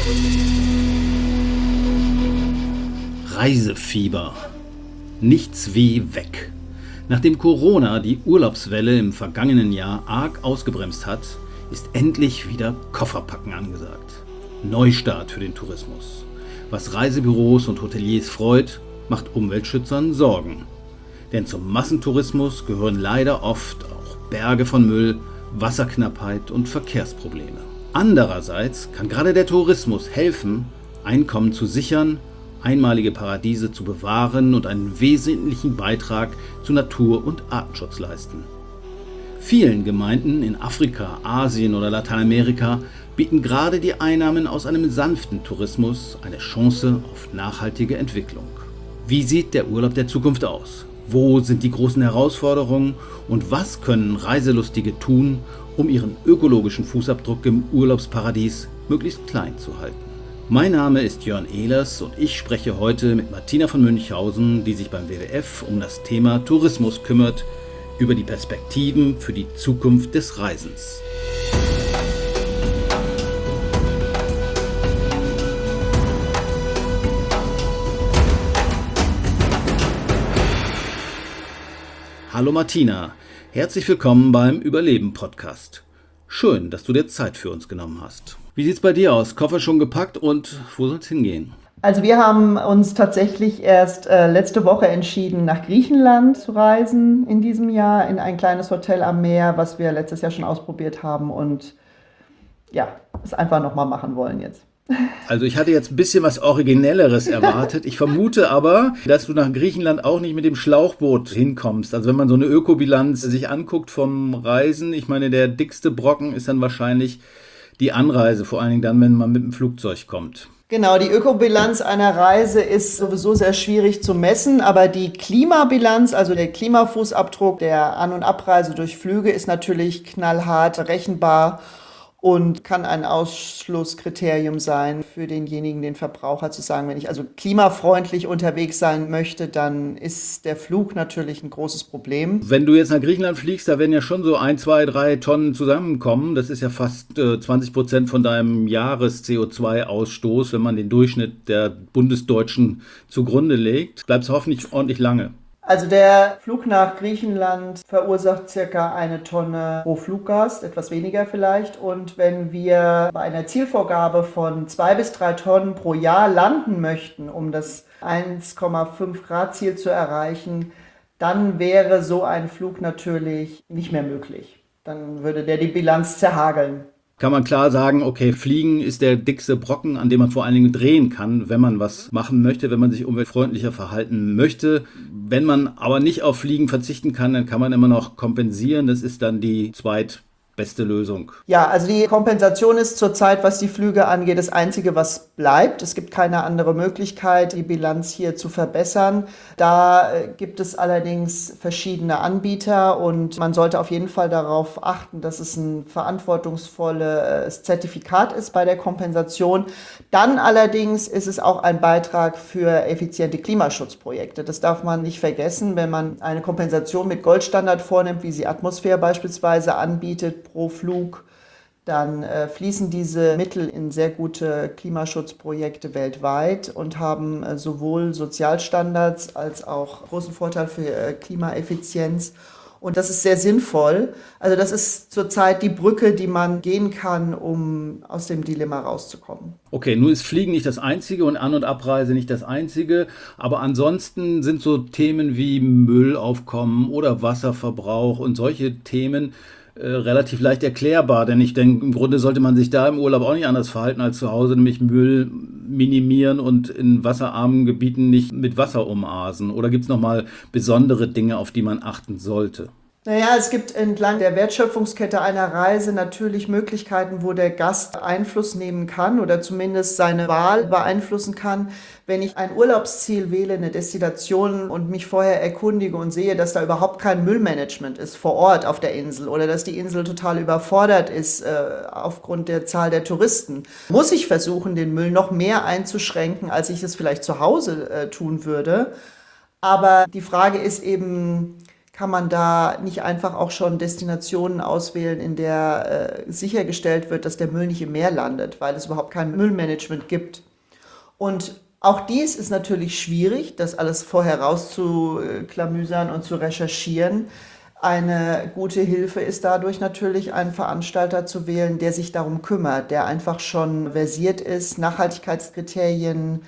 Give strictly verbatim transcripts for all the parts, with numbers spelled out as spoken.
Reisefieber. Nichts wie weg. Nachdem Corona die Urlaubswelle im vergangenen Jahr arg ausgebremst hat, ist endlich wieder Kofferpacken angesagt. Neustart für den Tourismus. Was Reisebüros und Hoteliers freut, macht Umweltschützern Sorgen. Denn zum Massentourismus gehören leider oft auch Berge von Müll, Wasserknappheit und Verkehrsprobleme. Andererseits kann gerade der Tourismus helfen, Einkommen zu sichern, einmalige Paradiese zu bewahren und einen wesentlichen Beitrag zu Natur- und Artenschutz leisten. Vielen Gemeinden in Afrika, Asien oder Lateinamerika bieten gerade die Einnahmen aus einem sanften Tourismus eine Chance auf nachhaltige Entwicklung. Wie sieht der Urlaub der Zukunft aus? Wo sind die großen Herausforderungen und was können Reiselustige tun, um ihren ökologischen Fußabdruck im Urlaubsparadies möglichst klein zu halten? Mein Name ist Jörn Ehlers und ich spreche heute mit Martina von Münchhausen, die sich beim W W F um das Thema Tourismus kümmert, über die Perspektiven für die Zukunft des Reisens. Hallo Martina, herzlich willkommen beim Überleben-Podcast. Schön, dass du dir Zeit für uns genommen hast. Wie sieht's bei dir aus? Koffer schon gepackt und wo soll's hingehen? Also wir haben uns tatsächlich erst äh, letzte Woche entschieden, nach Griechenland zu reisen in diesem Jahr, in ein kleines Hotel am Meer, was wir letztes Jahr schon ausprobiert haben und ja, es einfach nochmal machen wollen jetzt. Also ich hatte jetzt ein bisschen was Originelleres erwartet. Ich vermute aber, dass du nach Griechenland auch nicht mit dem Schlauchboot hinkommst. Also wenn man so eine Ökobilanz sich anguckt vom Reisen, ich meine, der dickste Brocken ist dann wahrscheinlich die Anreise, vor allen Dingen dann, wenn man mit dem Flugzeug kommt. Genau, die Ökobilanz einer Reise ist sowieso sehr schwierig zu messen, aber die Klimabilanz, also der Klimafußabdruck der An- und Abreise durch Flüge ist natürlich knallhart rechenbar und kann ein Ausschlusskriterium sein für denjenigen, den Verbraucher, zu sagen, wenn ich also klimafreundlich unterwegs sein möchte, dann ist der Flug natürlich ein großes Problem. Wenn du jetzt nach Griechenland fliegst, da werden ja schon so ein, zwei, drei Tonnen zusammenkommen. Das ist ja fast äh, zwanzig Prozent von deinem Jahres-C O zwei Ausstoß, wenn man den Durchschnitt der Bundesdeutschen zugrunde legt. Bleibst hoffentlich ordentlich lange. Also der Flug nach Griechenland verursacht circa eine Tonne pro Fluggast, etwas weniger vielleicht. Und wenn wir bei einer Zielvorgabe von zwei bis drei Tonnen pro Jahr landen möchten, um das eins Komma fünf Grad Ziel zu erreichen, dann wäre so ein Flug natürlich nicht mehr möglich. Dann würde der die Bilanz zerhageln. Kann man klar sagen, okay, Fliegen ist der dickste Brocken, an dem man vor allen Dingen drehen kann, wenn man was machen möchte, wenn man sich umweltfreundlicher verhalten möchte. Wenn man aber nicht auf Fliegen verzichten kann, dann kann man immer noch kompensieren. Das ist dann die zweitbeste Lösung. Ja, also die Kompensation ist zurzeit, was die Flüge angeht, das Einzige, was bleibt. Es gibt keine andere Möglichkeit, die Bilanz hier zu verbessern. Da gibt es allerdings verschiedene Anbieter und man sollte auf jeden Fall darauf achten, dass es ein verantwortungsvolles Zertifikat ist bei der Kompensation. Dann allerdings ist es auch ein Beitrag für effiziente Klimaschutzprojekte. Das darf man nicht vergessen, wenn man eine Kompensation mit Goldstandard vornimmt, wie sie Atmosphäre beispielsweise anbietet pro Flug, dann äh, fließen diese Mittel in sehr gute Klimaschutzprojekte weltweit und haben äh, sowohl Sozialstandards als auch großen Vorteil für äh, Klimaeffizienz. Und das ist sehr sinnvoll. Also das ist zurzeit die Brücke, die man gehen kann, um aus dem Dilemma rauszukommen. Okay, nun ist Fliegen nicht das Einzige und An- und Abreise nicht das Einzige. Aber ansonsten sind so Themen wie Müllaufkommen oder Wasserverbrauch und solche Themen äh, relativ leicht erklärbar. Denn ich denke, im Grunde sollte man sich da im Urlaub auch nicht anders verhalten als zu Hause, nämlich Müll minimieren und in wasserarmen Gebieten nicht mit Wasser umasen. Oder gibt es nochmal besondere Dinge, auf die man achten sollte? Naja, es gibt entlang der Wertschöpfungskette einer Reise natürlich Möglichkeiten, wo der Gast Einfluss nehmen kann oder zumindest seine Wahl beeinflussen kann. Wenn ich ein Urlaubsziel wähle, eine Destination und mich vorher erkundige und sehe, dass da überhaupt kein Müllmanagement ist vor Ort auf der Insel oder dass die Insel total überfordert ist äh, aufgrund der Zahl der Touristen, muss ich versuchen, den Müll noch mehr einzuschränken, als ich es vielleicht zu Hause äh, tun würde. Aber die Frage ist eben, kann man da nicht einfach auch schon Destinationen auswählen, in der äh, sichergestellt wird, dass der Müll nicht im Meer landet, weil es überhaupt kein Müllmanagement gibt. Und auch dies ist natürlich schwierig, das alles vorher rauszuklamüsern und zu recherchieren. Eine gute Hilfe ist dadurch natürlich, einen Veranstalter zu wählen, der sich darum kümmert, der einfach schon versiert ist, Nachhaltigkeitskriterien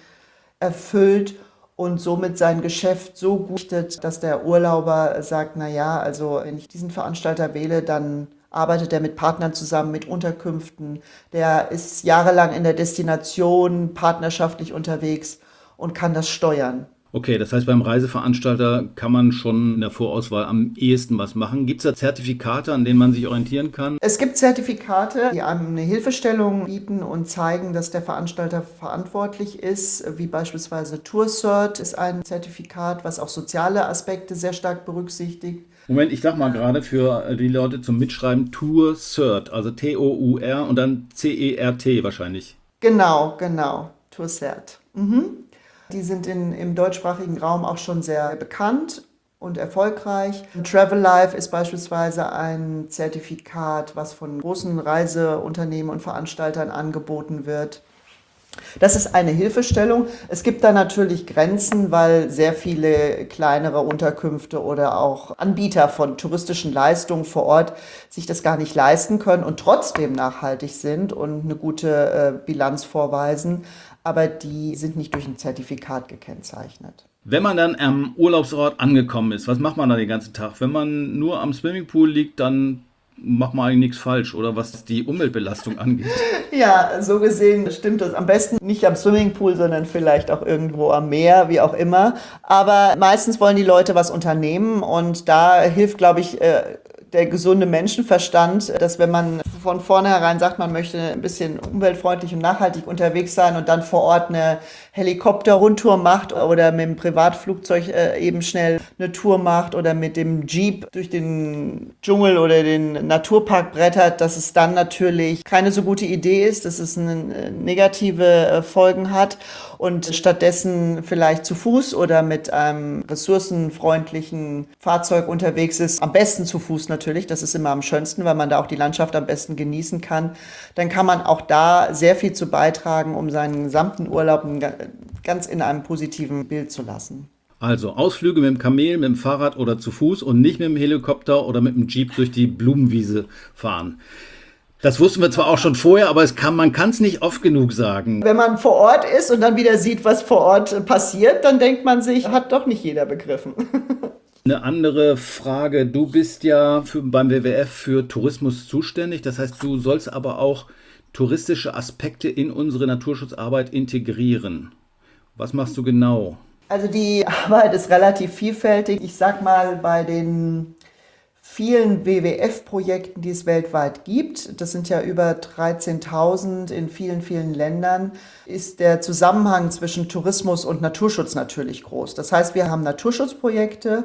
erfüllt und somit sein Geschäft so guttet, dass der Urlauber sagt, na ja, also wenn ich diesen Veranstalter wähle, dann arbeitet er mit Partnern zusammen, mit Unterkünften. Der ist jahrelang in der Destination partnerschaftlich unterwegs und kann das steuern. Okay, das heißt, beim Reiseveranstalter kann man schon in der Vorauswahl am ehesten was machen. Gibt es da Zertifikate, an denen man sich orientieren kann? Es gibt Zertifikate, die einem eine Hilfestellung bieten und zeigen, dass der Veranstalter verantwortlich ist, wie beispielsweise TourCert ist ein Zertifikat, was auch soziale Aspekte sehr stark berücksichtigt. Moment, ich sag mal gerade für die Leute zum Mitschreiben TourCert, also T O U R und dann C E R T wahrscheinlich. Genau, genau, TourCert. Mhm. Die sind in, im deutschsprachigen Raum auch schon sehr bekannt und erfolgreich. Travel-Life ist beispielsweise ein Zertifikat, was von großen Reiseunternehmen und Veranstaltern angeboten wird. Das ist eine Hilfestellung. Es gibt da natürlich Grenzen, weil sehr viele kleinere Unterkünfte oder auch Anbieter von touristischen Leistungen vor Ort sich das gar nicht leisten können und trotzdem nachhaltig sind und eine gute äh, Bilanz vorweisen. Aber die sind nicht durch ein Zertifikat gekennzeichnet. Wenn man dann am Urlaubsort angekommen ist, was macht man dann den ganzen Tag? Wenn man nur am Swimmingpool liegt, dann macht man eigentlich nichts falsch, oder was die Umweltbelastung angeht. Ja, so gesehen stimmt das. Am besten nicht am Swimmingpool, sondern vielleicht auch irgendwo am Meer, wie auch immer. Aber meistens wollen die Leute was unternehmen und da hilft, glaube ich, der gesunde Menschenverstand, dass wenn man von vornherein sagt, man möchte ein bisschen umweltfreundlich und nachhaltig unterwegs sein und dann vor Ort eine Helikopter-Rundtour macht oder mit dem Privatflugzeug äh, eben schnell eine Tour macht oder mit dem Jeep durch den Dschungel oder den Naturpark brettert, dass es dann natürlich keine so gute Idee ist, dass es eine negative äh, Folgen hat und stattdessen vielleicht zu Fuß oder mit einem ressourcenfreundlichen Fahrzeug unterwegs ist, am besten zu Fuß natürlich, das ist immer am schönsten, weil man da auch die Landschaft am besten genießen kann, dann kann man auch da sehr viel zu beitragen, um seinen gesamten Urlaub ganz in einem positiven Bild zu lassen. Also Ausflüge mit dem Kamel, mit dem Fahrrad oder zu Fuß und nicht mit dem Helikopter oder mit dem Jeep durch die Blumenwiese fahren. Das wussten wir zwar auch schon vorher, aber es kann, man kann es nicht oft genug sagen. Wenn man vor Ort ist und dann wieder sieht, was vor Ort passiert, dann denkt man sich, hat doch nicht jeder begriffen. Eine andere Frage, du bist ja für, beim W W F für Tourismus zuständig, das heißt, du sollst aber auch touristische Aspekte in unsere Naturschutzarbeit integrieren. Was machst du genau? Also die Arbeit ist relativ vielfältig. Ich sag mal, bei den vielen W W F-Projekten, die es weltweit gibt, das sind ja über dreizehntausend in vielen, vielen Ländern, ist der Zusammenhang zwischen Tourismus und Naturschutz natürlich groß. Das heißt, wir haben Naturschutzprojekte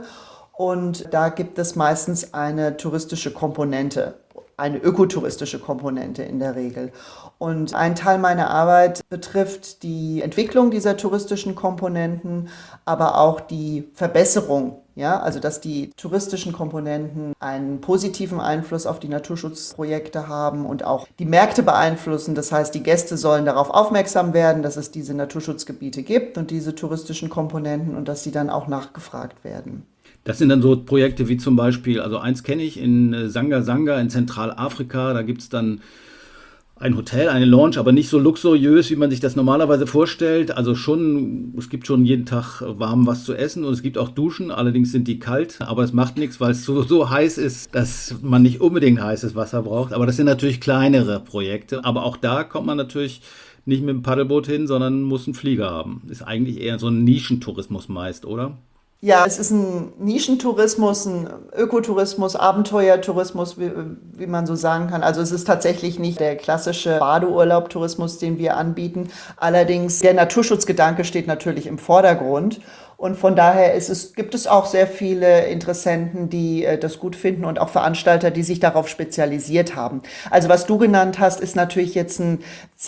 und da gibt es meistens eine touristische Komponente, eine ökotouristische Komponente in der Regel. Und ein Teil meiner Arbeit betrifft die Entwicklung dieser touristischen Komponenten, aber auch die Verbesserung. Ja, also dass die touristischen Komponenten einen positiven Einfluss auf die Naturschutzprojekte haben und auch die Märkte beeinflussen. Das heißt, die Gäste sollen darauf aufmerksam werden, dass es diese Naturschutzgebiete gibt und diese touristischen Komponenten und dass sie dann auch nachgefragt werden. Das sind dann so Projekte wie zum Beispiel, also eins kenne ich in Sanga Sanga in Zentralafrika, da gibt es dann ein Hotel, eine Lounge, aber nicht so luxuriös, wie man sich das normalerweise vorstellt. Also schon, es gibt schon jeden Tag warm was zu essen und es gibt auch Duschen, allerdings sind die kalt, aber es macht nichts, weil es so, so heiß ist, dass man nicht unbedingt heißes Wasser braucht. Aber das sind natürlich kleinere Projekte, aber auch da kommt man natürlich nicht mit dem Paddelboot hin, sondern muss einen Flieger haben. Ist eigentlich eher so ein Nischentourismus meist, oder? Ja, es ist ein Nischentourismus, ein Ökotourismus, Abenteuertourismus, wie, wie man so sagen kann. Also es ist tatsächlich nicht der klassische Badeurlaubtourismus, den wir anbieten. Allerdings der Naturschutzgedanke steht natürlich im Vordergrund. Und von daher ist es, gibt es auch sehr viele Interessenten, die äh, das gut finden und auch Veranstalter, die sich darauf spezialisiert haben. Also was du genannt hast, ist natürlich jetzt ein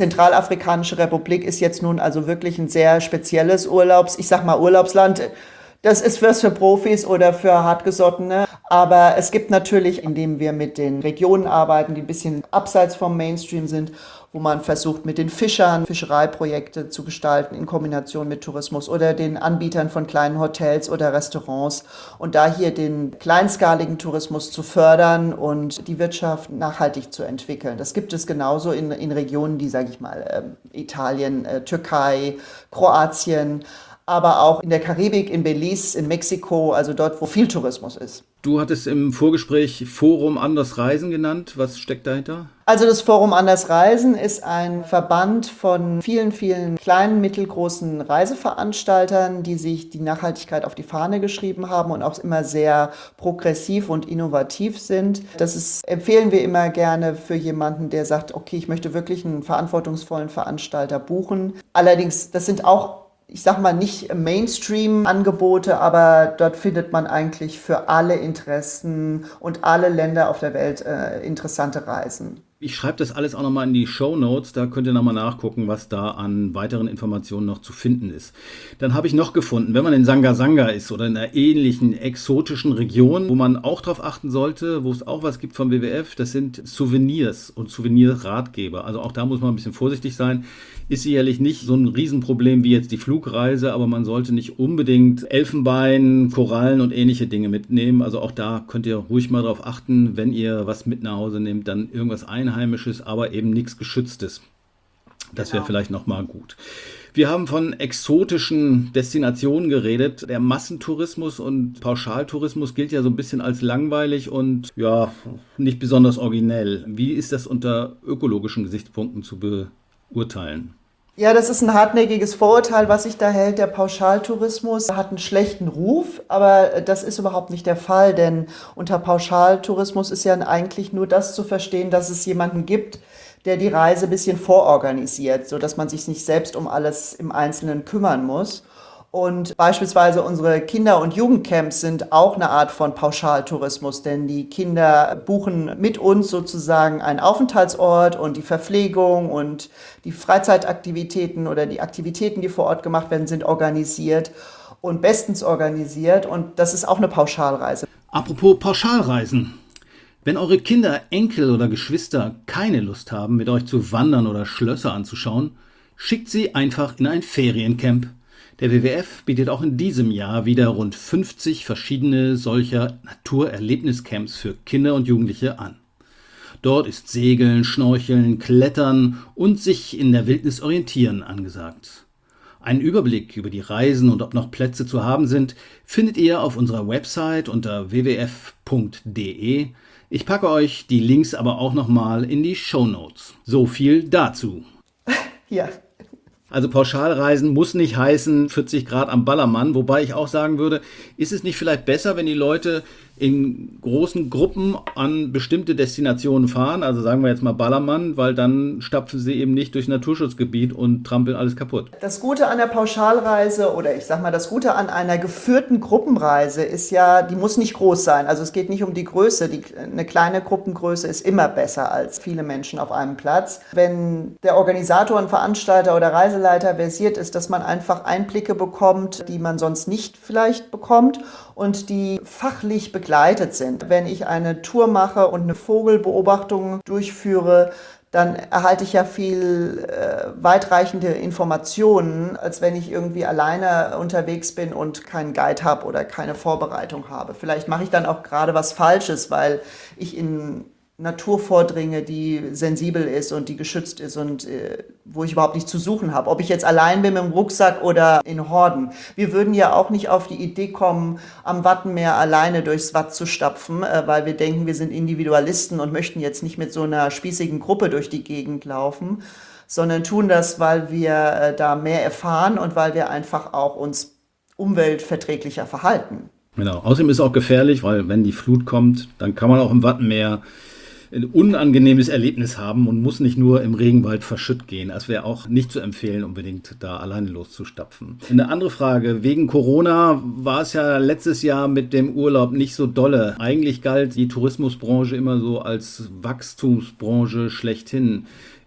Zentralafrikanische Republik, ist jetzt nun also wirklich ein sehr spezielles Urlaubs, ich sag mal Urlaubsland. Das ist was für Profis oder für Hartgesottene. Aber es gibt natürlich, indem wir mit den Regionen arbeiten, die ein bisschen abseits vom Mainstream sind, wo man versucht, mit den Fischern Fischereiprojekte zu gestalten in Kombination mit Tourismus oder den Anbietern von kleinen Hotels oder Restaurants und da hier den kleinskaligen Tourismus zu fördern und die Wirtschaft nachhaltig zu entwickeln. Das gibt es genauso in, in Regionen, die, sage ich mal, äh, Italien, äh, Türkei, Kroatien, aber auch in der Karibik, in Belize, in Mexiko, also dort, wo viel Tourismus ist. Du hattest im Vorgespräch Forum Anders Reisen genannt. Was steckt dahinter? Also das Forum Anders Reisen ist ein Verband von vielen, vielen kleinen, mittelgroßen Reiseveranstaltern, die sich die Nachhaltigkeit auf die Fahne geschrieben haben und auch immer sehr progressiv und innovativ sind. Das ist, empfehlen wir immer gerne für jemanden, der sagt, okay, ich möchte wirklich einen verantwortungsvollen Veranstalter buchen. Allerdings, das sind auch, ich sag mal, nicht Mainstream-Angebote, aber dort findet man eigentlich für alle Interessen und alle Länder auf der Welt äh, interessante Reisen. Ich schreibe das alles auch nochmal in die Shownotes, da könnt ihr nochmal nachgucken, was da an weiteren Informationen noch zu finden ist. Dann habe ich noch gefunden, wenn man in Sanga-Sanga ist oder in einer ähnlichen exotischen Region, wo man auch darauf achten sollte, wo es auch was gibt vom W W F, das sind Souvenirs und Souvenirratgeber. Also auch da muss man ein bisschen vorsichtig sein. Ist sicherlich nicht so ein Riesenproblem wie jetzt die Flugreise, aber man sollte nicht unbedingt Elfenbein, Korallen und ähnliche Dinge mitnehmen. Also auch da könnt ihr ruhig mal darauf achten, wenn ihr was mit nach Hause nehmt, dann irgendwas Einheimisches, aber eben nichts Geschütztes. Das wäre Genau. vielleicht nochmal gut. Wir haben von exotischen Destinationen geredet. Der Massentourismus und Pauschaltourismus gilt ja so ein bisschen als langweilig und ja, nicht besonders originell. Wie ist das unter ökologischen Gesichtspunkten zu beurteilen? Ja, das ist ein hartnäckiges Vorurteil, was sich da hält. Der Pauschaltourismus hat einen schlechten Ruf, aber das ist überhaupt nicht der Fall, denn unter Pauschaltourismus ist ja eigentlich nur das zu verstehen, dass es jemanden gibt, der die Reise ein bisschen vororganisiert, sodass man sich nicht selbst um alles im Einzelnen kümmern muss. Und beispielsweise unsere Kinder- und Jugendcamps sind auch eine Art von Pauschaltourismus, denn die Kinder buchen mit uns sozusagen einen Aufenthaltsort und die Verpflegung und die Freizeitaktivitäten oder die Aktivitäten, die vor Ort gemacht werden, sind organisiert und bestens organisiert und das ist auch eine Pauschalreise. Apropos Pauschalreisen. Wenn eure Kinder, Enkel oder Geschwister keine Lust haben, mit euch zu wandern oder Schlösser anzuschauen, schickt sie einfach in ein Feriencamp. Der W W F bietet auch in diesem Jahr wieder rund fünfzig verschiedene solcher Naturerlebniscamps für Kinder und Jugendliche an. Dort ist Segeln, Schnorcheln, Klettern und sich in der Wildnis orientieren angesagt. Einen Überblick über die Reisen und ob noch Plätze zu haben sind, findet ihr auf unserer Website unter w w f punkt d e. Ich packe euch die Links aber auch nochmal in die Shownotes. So viel dazu. Ja. Also Pauschalreisen muss nicht heißen vierzig Grad am Ballermann, wobei ich auch sagen würde, ist es nicht vielleicht besser, wenn die Leute in großen Gruppen an bestimmte Destinationen fahren, also sagen wir jetzt mal Ballermann, weil dann stapfen sie eben nicht durch Naturschutzgebiet und trampeln alles kaputt. Das Gute an der Pauschalreise oder ich sag mal, das Gute an einer geführten Gruppenreise ist ja, die muss nicht groß sein. Also es geht nicht um die Größe. Die, eine kleine Gruppengröße ist immer besser als viele Menschen auf einem Platz. Wenn der Organisator, ein Veranstalter oder Reiseleiter versiert ist, dass man einfach Einblicke bekommt, die man sonst nicht vielleicht bekommt und die fachlich begleitet sind. Wenn ich eine Tour mache und eine Vogelbeobachtung durchführe, dann erhalte ich ja viel äh, weitreichende Informationen, als wenn ich irgendwie alleine unterwegs bin und keinen Guide habe oder keine Vorbereitung habe. Vielleicht mache ich dann auch gerade was Falsches, weil ich in Natur vordringe, die sensibel ist und die geschützt ist und äh, wo ich überhaupt nichts zu suchen habe. Ob ich jetzt allein bin mit dem Rucksack oder in Horden. Wir würden ja auch nicht auf die Idee kommen, am Wattenmeer alleine durchs Watt zu stapfen, äh, weil wir denken, wir sind Individualisten und möchten jetzt nicht mit so einer spießigen Gruppe durch die Gegend laufen, sondern tun das, weil wir äh, da mehr erfahren und weil wir einfach auch uns umweltverträglicher verhalten. Genau. Außerdem ist es auch gefährlich, weil wenn die Flut kommt, dann kann man auch im Wattenmeer ein unangenehmes Erlebnis haben und muss nicht nur im Regenwald verschütt gehen. Das wäre auch nicht zu empfehlen, unbedingt da alleine loszustapfen. Eine andere Frage. Wegen Corona war es ja letztes Jahr mit dem Urlaub nicht so dolle. Eigentlich galt die Tourismusbranche immer so als Wachstumsbranche schlechthin.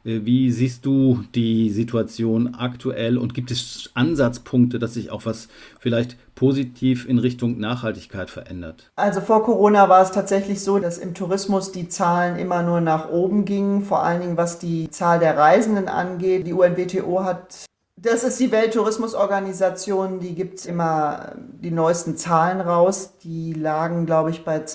Wie siehst du die Situation aktuell und gibt es Ansatzpunkte, dass sich auch was vielleicht positiv in Richtung Nachhaltigkeit verändert? Also vor Corona war es tatsächlich so, dass im Tourismus die Zahlen immer nur nach oben gingen, vor allen Dingen was die Zahl der Reisenden angeht. Die U N W T O hat, das ist die Welttourismusorganisation, die gibt immer die neuesten Zahlen raus. Die lagen, glaube ich, bei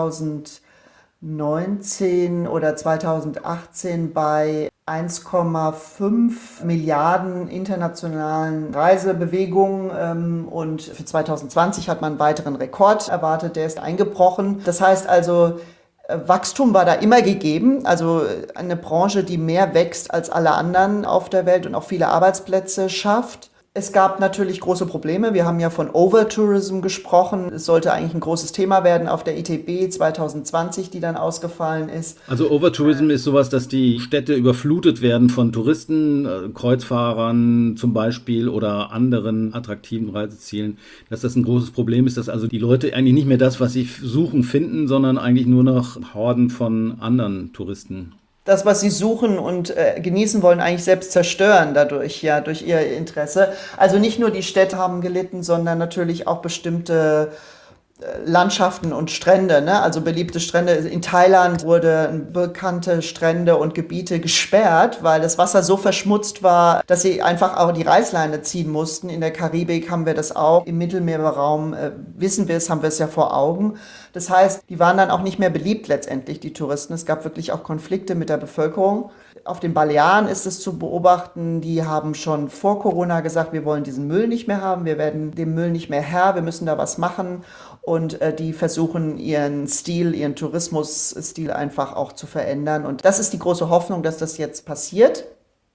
zweitausendneunzehn oder zweitausendachtzehn bei eins Komma fünf Milliarden internationalen Reisebewegungen ähm, und für zweitausendzwanzig hat man einen weiteren Rekord erwartet, der ist eingebrochen. Das heißt also, Wachstum war da immer gegeben, also eine Branche, die mehr wächst als alle anderen auf der Welt und auch viele Arbeitsplätze schafft. Es gab natürlich große Probleme. Wir haben ja von Overtourism gesprochen. Es sollte eigentlich ein großes Thema werden auf der I T B zwanzig zwanzig, die dann ausgefallen ist. Also Overtourism ist sowas, dass die Städte überflutet werden von Touristen, Kreuzfahrern zum Beispiel oder anderen attraktiven Reisezielen. Dass das ein großes Problem ist, dass also die Leute eigentlich nicht mehr das, was sie suchen, finden, sondern eigentlich nur noch Horden von anderen Touristen. Das, was sie suchen und äh, genießen wollen, eigentlich selbst zerstören dadurch, ja, durch ihr Interesse. Also nicht nur die Städte haben gelitten, sondern natürlich auch bestimmte äh, Landschaften und Strände, ne? Also beliebte Strände. In Thailand wurden bekannte Strände und Gebiete gesperrt, weil das Wasser so verschmutzt war, dass sie einfach auch die Reißleine ziehen mussten. In der Karibik haben wir das auch. Im Mittelmeerraum äh, wissen wir es, haben wir es ja vor Augen. Das heißt, die waren dann auch nicht mehr beliebt letztendlich, die Touristen. Es gab wirklich auch Konflikte mit der Bevölkerung. Auf den Balearen ist es zu beobachten, die haben schon vor Corona gesagt, wir wollen diesen Müll nicht mehr haben, wir werden dem Müll nicht mehr Herr, wir müssen da was machen. Und äh, die versuchen ihren Stil, ihren Tourismusstil einfach auch zu verändern. Und das ist die große Hoffnung, dass das jetzt passiert.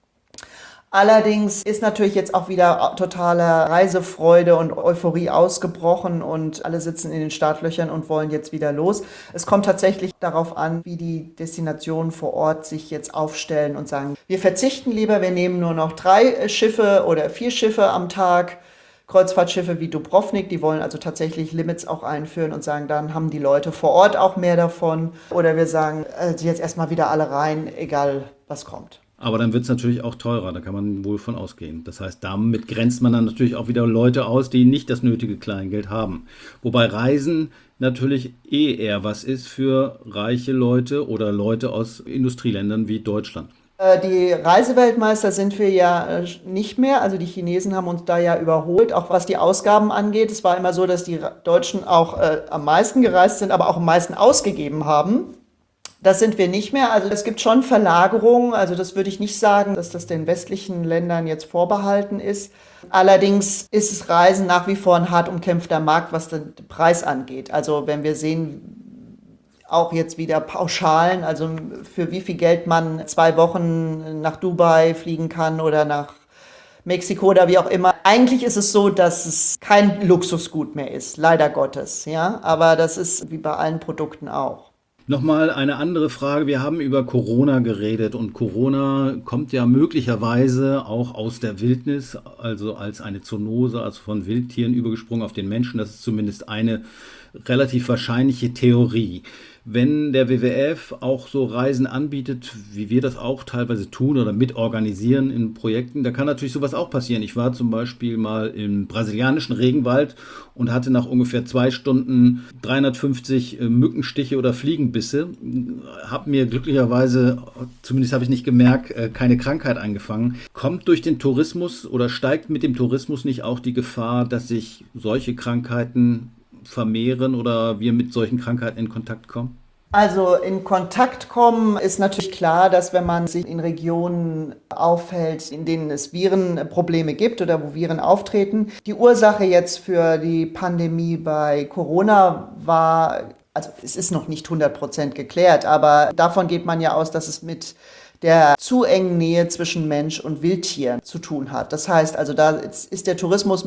Allerdings ist natürlich jetzt auch wieder totale Reisefreude und Euphorie ausgebrochen und alle sitzen in den Startlöchern und wollen jetzt wieder los. Es kommt tatsächlich darauf an, wie die Destinationen vor Ort sich jetzt aufstellen und sagen, wir verzichten lieber, wir nehmen nur noch drei Schiffe oder vier Schiffe am Tag, Kreuzfahrtschiffe wie Dubrovnik, die wollen also tatsächlich Limits auch einführen und sagen, dann haben die Leute vor Ort auch mehr davon. Oder wir sagen, also jetzt erstmal wieder alle rein, egal was kommt. Aber dann wird es natürlich auch teurer, da kann man wohl von ausgehen. Das heißt, damit grenzt man dann natürlich auch wieder Leute aus, die nicht das nötige Kleingeld haben. Wobei Reisen natürlich eh eher was ist für reiche Leute oder Leute aus Industrieländern wie Deutschland. Die Reiseweltmeister sind wir ja nicht mehr, also die Chinesen haben uns da ja überholt, auch was die Ausgaben angeht. Es war immer so, dass die Deutschen auch äh, am meisten gereist sind, aber auch am meisten ausgegeben haben. Das sind wir nicht mehr. Also es gibt schon Verlagerungen. Also das würde ich nicht sagen, dass das den westlichen Ländern jetzt vorbehalten ist. Allerdings ist das Reisen nach wie vor ein hart umkämpfter Markt, was den Preis angeht. Also wenn wir sehen, auch jetzt wieder Pauschalen, also für wie viel Geld man zwei Wochen nach Dubai fliegen kann oder nach Mexiko oder wie auch immer. Eigentlich ist es so, dass es kein Luxusgut mehr ist, leider Gottes. Ja? Aber das ist wie bei allen Produkten auch. Nochmal eine andere Frage. Wir haben über Corona geredet und Corona kommt ja möglicherweise auch aus der Wildnis, also als eine Zoonose, also von Wildtieren übergesprungen auf den Menschen. Das ist zumindest eine relativ wahrscheinliche Theorie. Wenn der W W F auch so Reisen anbietet, wie wir das auch teilweise tun oder mitorganisieren in Projekten, da kann natürlich sowas auch passieren. Ich war zum Beispiel mal im brasilianischen Regenwald und hatte nach ungefähr zwei Stunden dreihundertfünfzig Mückenstiche oder Fliegenbisse. Habe mir glücklicherweise, zumindest habe ich nicht gemerkt, keine Krankheit eingefangen. Kommt durch den Tourismus oder steigt mit dem Tourismus nicht auch die Gefahr, dass sich solche Krankheiten vermehren oder wir mit solchen Krankheiten in Kontakt kommen? Also in Kontakt kommen ist natürlich klar, dass wenn man sich in Regionen aufhält, in denen es Virenprobleme gibt oder wo Viren auftreten. Die Ursache jetzt für die Pandemie bei Corona war, also es ist noch nicht hundert Prozent geklärt, aber davon geht man ja aus, dass es mit der zu engen Nähe zwischen Mensch und Wildtier zu tun hat. Das heißt also, da ist der Tourismus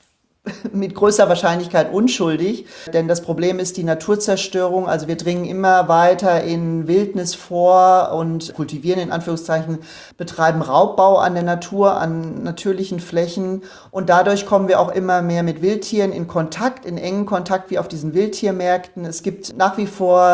mit größter Wahrscheinlichkeit unschuldig, denn das Problem ist die Naturzerstörung. Also wir dringen immer weiter in Wildnis vor und kultivieren in Anführungszeichen, betreiben Raubbau an der Natur, an natürlichen Flächen und dadurch kommen wir auch immer mehr mit Wildtieren in Kontakt, in engen Kontakt wie auf diesen Wildtiermärkten. Es gibt nach wie vor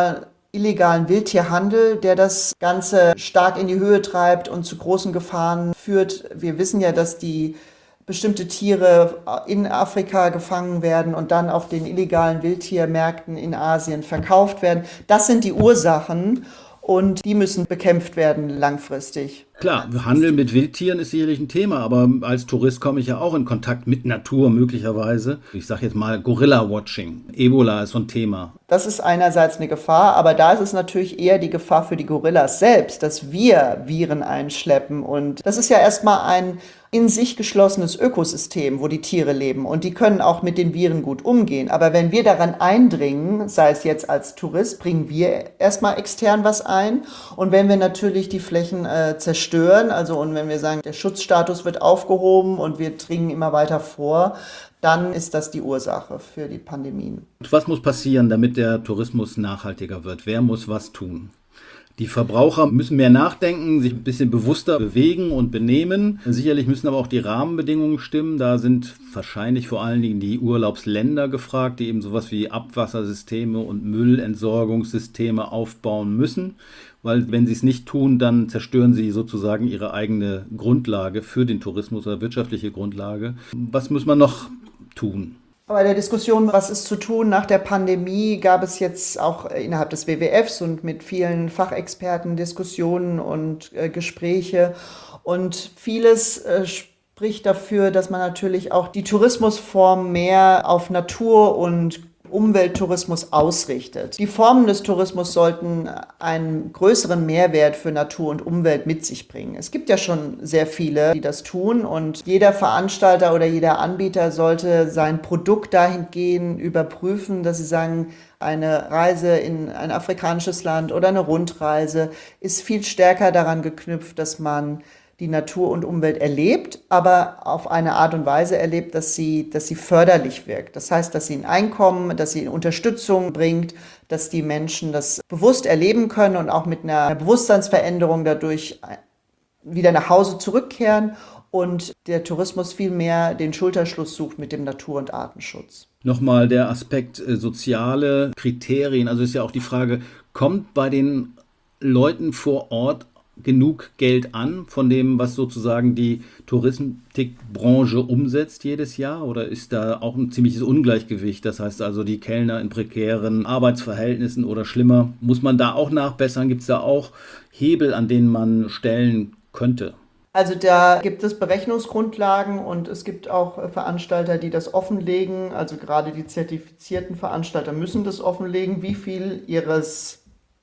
illegalen Wildtierhandel, der das Ganze stark in die Höhe treibt und zu großen Gefahren führt. Wir wissen ja, dass die bestimmte Tiere in Afrika gefangen werden und dann auf den illegalen Wildtiermärkten in Asien verkauft werden. Das sind die Ursachen und die müssen bekämpft werden langfristig. Klar, Handel mit Wildtieren ist sicherlich ein Thema, aber als Tourist komme ich ja auch in Kontakt mit Natur möglicherweise. Ich sage jetzt mal Gorilla-Watching. Ebola ist so ein Thema. Das ist einerseits eine Gefahr, aber da ist es natürlich eher die Gefahr für die Gorillas selbst, dass wir Viren einschleppen. Und das ist ja erstmal ein in sich geschlossenes Ökosystem, wo die Tiere leben. Und die können auch mit den Viren gut umgehen. Aber wenn wir daran eindringen, sei es jetzt als Tourist, bringen wir erstmal extern was ein. Und wenn wir natürlich die Flächen äh, zerstören, also und wenn wir sagen, der Schutzstatus wird aufgehoben und wir dringen immer weiter vor, dann ist das die Ursache für die Pandemien. Was muss passieren, damit der Tourismus nachhaltiger wird? Wer muss was tun? Die Verbraucher müssen mehr nachdenken, sich ein bisschen bewusster bewegen und benehmen. Sicherlich müssen aber auch die Rahmenbedingungen stimmen. Da sind wahrscheinlich vor allen Dingen die Urlaubsländer gefragt, die eben sowas wie Abwassersysteme und Müllentsorgungssysteme aufbauen müssen. Weil wenn sie es nicht tun, dann zerstören sie sozusagen ihre eigene Grundlage für den Tourismus oder wirtschaftliche Grundlage. Was muss man noch tun? Bei der Diskussion, was ist zu tun nach der Pandemie, gab es jetzt auch innerhalb des W W Fs und mit vielen Fachexperten Diskussionen und äh, Gespräche. Und vieles äh, spricht dafür, dass man natürlich auch die Tourismusform mehr auf Natur und Umwelttourismus ausrichtet. Die Formen des Tourismus sollten einen größeren Mehrwert für Natur und Umwelt mit sich bringen. Es gibt ja schon sehr viele, die das tun und jeder Veranstalter oder jeder Anbieter sollte sein Produkt dahingehend überprüfen, dass sie sagen, eine Reise in ein afrikanisches Land oder eine Rundreise ist viel stärker daran geknüpft, dass man die Natur und Umwelt erlebt, aber auf eine Art und Weise erlebt, dass sie, dass sie förderlich wirkt. Das heißt, dass sie ein Einkommen, dass sie Unterstützung bringt, dass die Menschen das bewusst erleben können und auch mit einer Bewusstseinsveränderung dadurch wieder nach Hause zurückkehren und der Tourismus viel mehr den Schulterschluss sucht mit dem Natur- und Artenschutz. Nochmal der Aspekt äh, soziale Kriterien. Also ist ja auch die Frage, kommt bei den Leuten vor Ort genug Geld an von dem, was sozusagen die Touristikbranche umsetzt jedes Jahr? Oder ist da auch ein ziemliches Ungleichgewicht? Das heißt also, die Kellner in prekären Arbeitsverhältnissen oder schlimmer. Muss man da auch nachbessern? Gibt es da auch Hebel, an denen man stellen könnte? Also da gibt es Berechnungsgrundlagen und es gibt auch Veranstalter, die das offenlegen. Also gerade die zertifizierten Veranstalter müssen das offenlegen, wie viel ihres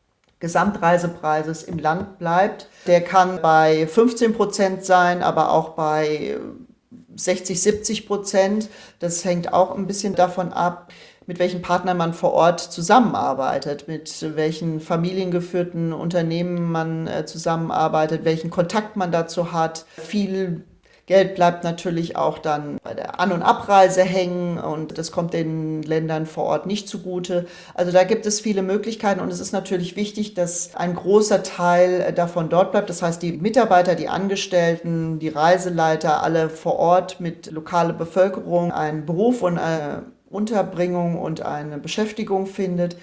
Gesamtreisepreises im Land bleibt. Der kann bei fünfzehn Prozent sein, aber auch bei sechzig, siebzig Prozent. Das hängt auch ein bisschen davon ab, mit welchen Partnern man vor Ort zusammenarbeitet, mit welchen familiengeführten Unternehmen man zusammenarbeitet, welchen Kontakt man dazu hat. Viel Geld bleibt natürlich auch dann bei der An- und Abreise hängen und das kommt den Ländern vor Ort nicht zugute. Also da gibt es viele Möglichkeiten und es ist natürlich wichtig, dass ein großer Teil davon dort bleibt. Das heißt, die Mitarbeiter, die Angestellten, die Reiseleiter, alle vor Ort mit lokaler Bevölkerung einen Beruf und eine Unterbringung und eine Beschäftigung findet.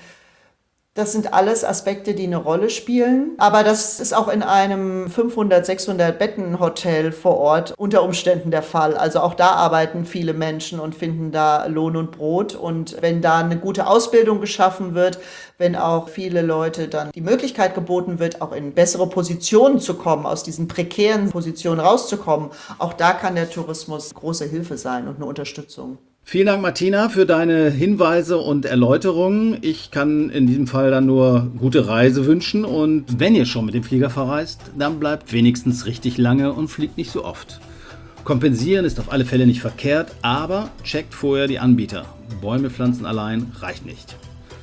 Das sind alles Aspekte, die eine Rolle spielen. Aber das ist auch in einem fünfhundert, sechshundert Betten-Hotel vor Ort unter Umständen der Fall. Also auch da arbeiten viele Menschen und finden da Lohn und Brot. Und wenn da eine gute Ausbildung geschaffen wird, wenn auch viele Leute dann die Möglichkeit geboten wird, auch in bessere Positionen zu kommen, aus diesen prekären Positionen rauszukommen, auch da kann der Tourismus große Hilfe sein und eine Unterstützung. Vielen Dank, Martina, für deine Hinweise und Erläuterungen. Ich kann in diesem Fall dann nur gute Reise wünschen. Und wenn ihr schon mit dem Flieger verreist, dann bleibt wenigstens richtig lange und fliegt nicht so oft. Kompensieren ist auf alle Fälle nicht verkehrt, aber checkt vorher die Anbieter. Bäume pflanzen allein reicht nicht.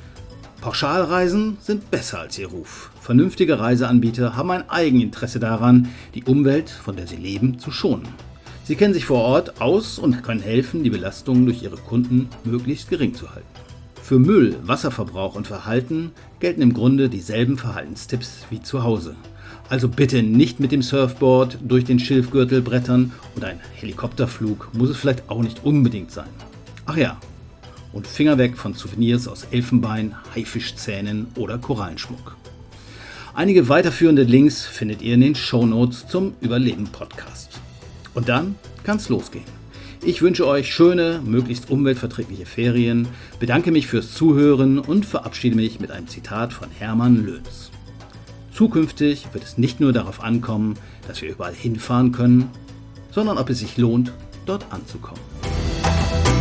Pauschalreisen sind besser als ihr Ruf. Vernünftige Reiseanbieter haben ein Eigeninteresse daran, die Umwelt, von der sie leben, zu schonen. Sie kennen sich vor Ort aus und können helfen, die Belastungen durch ihre Kunden möglichst gering zu halten. Für Müll, Wasserverbrauch und Verhalten gelten im Grunde dieselben Verhaltenstipps wie zu Hause. Also bitte nicht mit dem Surfboard durch den Schilfgürtel brettern und ein Helikopterflug muss es vielleicht auch nicht unbedingt sein. Ach ja, Und Finger weg von Souvenirs aus Elfenbein, Haifischzähnen oder Korallenschmuck. Einige weiterführende Links findet ihr in den Shownotes zum Überleben-Podcast. Und dann kann's losgehen. Ich wünsche euch schöne, möglichst umweltverträgliche Ferien, bedanke mich fürs Zuhören und verabschiede mich mit einem Zitat von Hermann Löns. Zukünftig wird es nicht nur darauf ankommen, dass wir überall hinfahren können, sondern ob es sich lohnt, dort anzukommen.